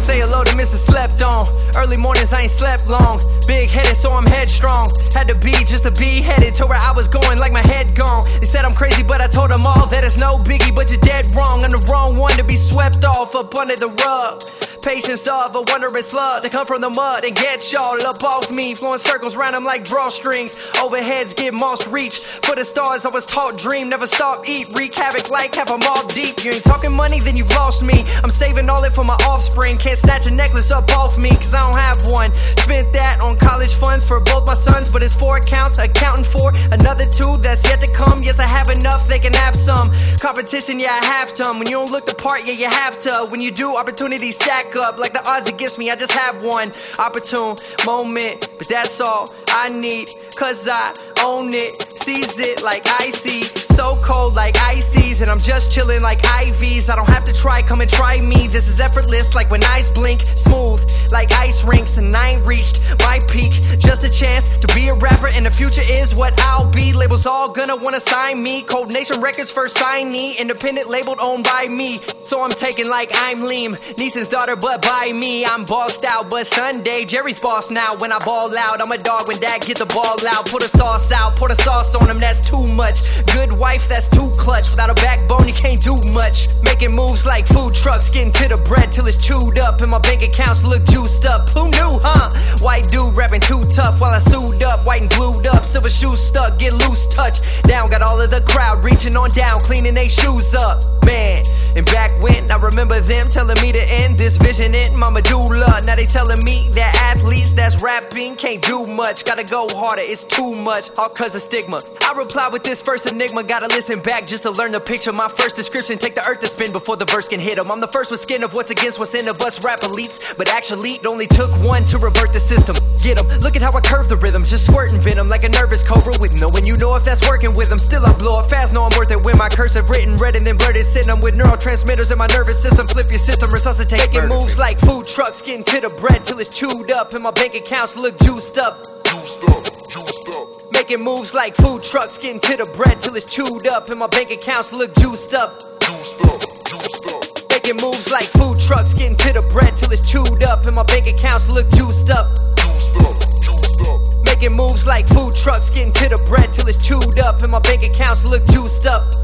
Say hello to Mr. Slept On. Early mornings, I ain't slept long. Big headed, so I'm headstrong. Had to be just to be headed to where I was going, like my head gone. They said I'm crazy, but I told them all that it's no biggie, but you're dead wrong. I'm the wrong one to be swept off up under the rug. Patience of a wandering slug to come from the mud and get y'all up off me. Flowing circles round them like drawstrings. Overheads get moss reach. For the stars I was taught dream. Never stop, eat, wreak havoc like have 'em all deep. You ain't talking money, then you've lost me. I'm saving all it for my offspring. Can't snatch a necklace up off me, cause I don't have one. Spent that on college funds for both my sons, but it's 4 accounts, accounting for another 2 that's yet to come. Yes, I have enough, they can have some. Competition, yeah, I have to. When you don't look the part, yeah, you have to. When you do, opportunities stack up. Like the odds against me, I just have one opportune moment, but that's all I need, cause I own it. Seize it like icy, so cold like ices, and I'm just chilling like IVs. I don't have to try, come and try me. This is effortless like when eyes blink. Smooth like ice rinks, and I ain't reached my peak. Just a chance to be a rapper, and the future is what I'll be. Labels all gonna wanna sign me. Cold Nation Records first signee. Independent labeled, owned by me. So I'm taking like I'm Liam Neeson's daughter, but by me. I'm bossed out, but Sunday Jerry's boss now. When I ball out, I'm a dog when dad get the ball out. Put a sauce out, pour the sauce on him, that's too much. Good wife, that's too clutch. Without a backbone, you can't do much. Making moves like food trucks, getting to the bread till it's chewed up, and my bank accounts look juiced up. Who knew, huh? White dude rapping too tough while I sued up, white and glued up. Silver shoes stuck, get loose, touch down. Got all of the crowd reaching on down, cleaning they shoes up. Man, and back when I remember them telling me to end this vision in my medulla. Now they telling me that athletes that's rapping can't do much. Gotta go harder, it's too much, all cause of stigma. I reply with this first enigma. Gotta listen back just to learn the picture. My first description, take the earth to spin before the verse can hit 'em. I'm the first with skin of what's against what's in of us rap elites, but actually it only took one to revert the system. Get 'em, look at how I curve the rhythm, just squirting venom like a nervous cobra with knowing you know if that's working with them. Still I blow up fast, know I'm worth it when my cursive written red and then blurted. Send 'em with neurotransmitters in my nervous system. Flip your system, resuscitate. Making moves like food trucks, getting to the bread till it's chewed up, and my bank accounts look juiced up. Making moves like food trucks, getting to the bread till it's chewed up, and my bank accounts look juiced up. Making moves like food trucks, getting to the bread till it's chewed up, and my bank accounts look juiced up. Making moves like food trucks, getting to the bread till it's chewed up, and my bank accounts look juiced up.